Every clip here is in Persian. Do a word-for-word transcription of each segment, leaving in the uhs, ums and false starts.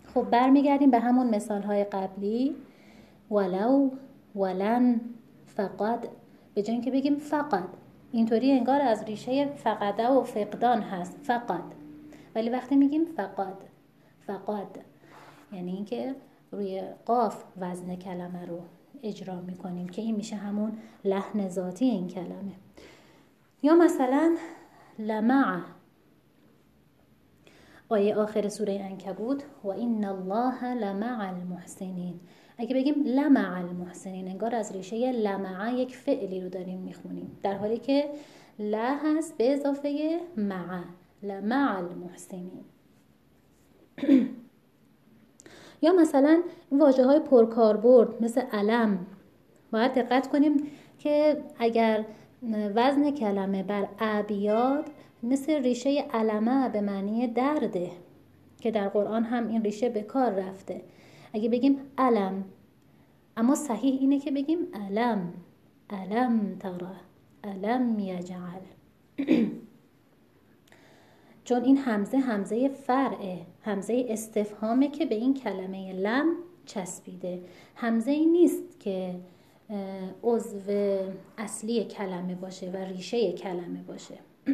خب برمیگردیم به همون مثال های قبلی، ولو، ولن، فقط. به جای اینکه بگیم فقط، اینطوری انگار از ریشه فقده و فقدان هست، فقط. ولی وقتی میگیم فقط، فقط یعنی اینکه روی قاف وزن کلمه رو اجرا میکنیم که این میشه همون لحن ذاتی این کلمه. یا مثلا لمع، آیه آخر سوره عنکبوت، و این الله لمع المحسنین. اگه بگیم لمع المحسنین انگار از ریشه لمع یک فعلی رو داریم میخونیم، در حالی که ل هست به اضافه مع، لمع المحسنین. یا مثلا واژه های پرکاربرد مثل علم، باید دقت کنیم که اگر وزن کلمه بر ا بیاد مثل ریشه علمه به معنی درده که در قرآن هم این ریشه به کار رفته. اگه بگیم علم، اما صحیح اینه که بگیم علم، علم ترى، علم یجعل. چون این همزه همزه فرعه، همزه استفهامه که به این کلمه لم چسبیده. همزه ای نیست که عضو اصلی کلمه باشه و ریشه کلمه باشه.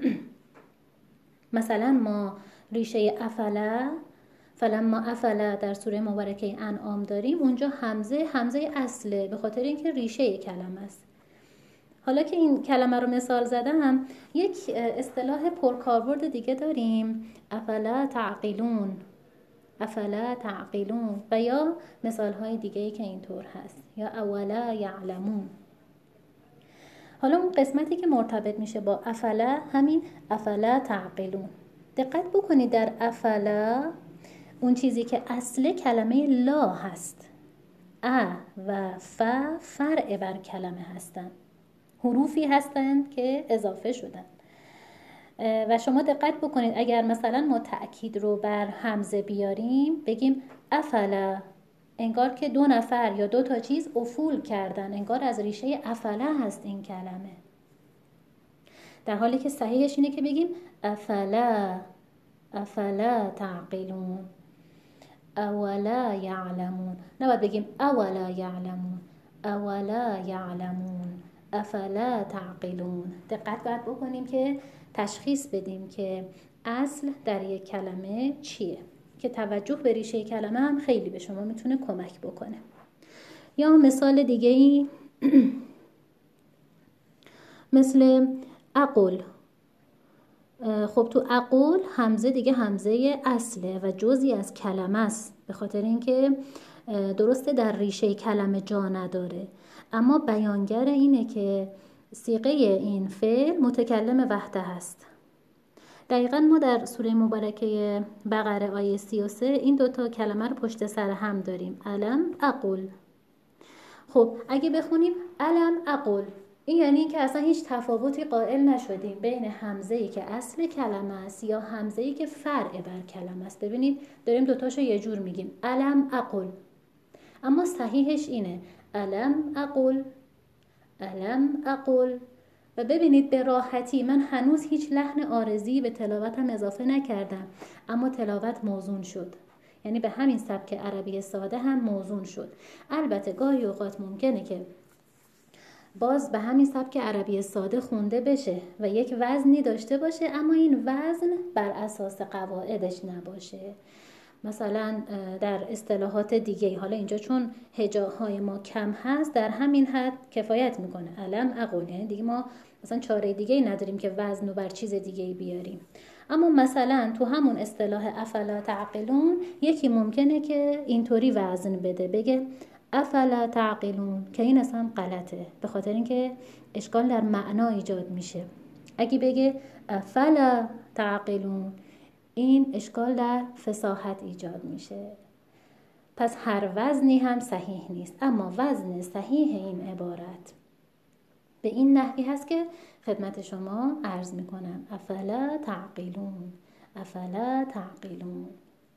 مثلا ما ریشه افلا، فلما افلا در سوره مبارکه انعام داریم، اونجا همزه همزه اصله به خاطر اینکه ریشه کلمه است. حالا که این کلمه رو مثال زدم، یک اصطلاح پرکاربرد دیگه داریم، افلا تعقلون، افلا تعقلون، و یا مثال های دیگه‌ای که اینطور هست، یا اولا یعلمون. حالا اون قسمتی که مرتبط میشه با افلا همین افلا تعقلون. دقت بکنید در افلا اون چیزی که اصل کلمه لا هست، ا و ف فرع بر کلمه هستن، حروفی هستند که اضافه شدن. و شما دقت بکنید اگر مثلا ما تأکید رو بر همزه بیاریم بگیم افلا، انگار که دو نفر یا دو تا چیز افول کردن، انگار از ریشه افلا هست این کلمه، در حالی که صحیحش اینه که بگیم افلا، افلا تعقلون، اولا یعلمون. نباید بگیم اولا یعلمون، اولا یعلمون، افلا تعقلون. دقت باید بکنیم که تشخیص بدیم که اصل در یک کلمه چیه، که توجه به ریشه کلمه هم خیلی به شما میتونه کمک بکنه. یا مثال دیگه ای مثل اقل. خب تو اقل همزه دیگه همزه اصله و جزئی از کلمه است، به خاطر اینکه درسته در ریشه کلمه جا نداره، اما بیانگر اینه که صیغه این فعل متکلم وحده هست. دقیقاً ما در سوره مبارکه بقره آیه سی و سه این دوتا کلمه رو پشت سر هم داریم، علم اقل. خب اگه بخونیم علم اقل، این یعنی این که اصلا هیچ تفاوتی قائل نشدیم بین همزه‌ای که اصل کلمه است یا همزه‌ای که فرع بر کلمه است. ببینید داریم دوتاشو یه جور میگیم، علم اقل، اما صحیحش اینه علم اقل، علم اقل. و ببینید به راحتی من هنوز هیچ لحن عارضی به تلاوتم اضافه نکردم، اما تلاوت موزون شد، یعنی به همین سبک عربی ساده هم موزون شد. البته گاهی اوقات ممکنه که باز به همین سبک عربی ساده خونده بشه و یک وزنی داشته باشه، اما این وزن بر اساس قواعدش نباشه. مثلا در اصطلاحات دیگه، حالا اینجا چون هجاهای ما کم هست در همین حد کفایت میکنه، علم اقل، یعنی دیگه ما مثلا چاره دیگه نداریم که وزن رو بر چیز دیگه بیاریم. اما مثلا تو همون اصطلاح افلا تعقلون یکی ممکنه که اینطوری وزن بده، بگه افلا تعقلون، که این اصلا غلطه، به خاطر اینکه اشکال در معنا ایجاد میشه. اگه بگه افلا تعقلون، این اشکال در فصاحت ایجاد میشه. پس هر وزنی هم صحیح نیست، اما وزن صحیح این عبارت به این نحوی هست که خدمت شما عرض میکنم، افلا تعقلون، افلا تعقلون.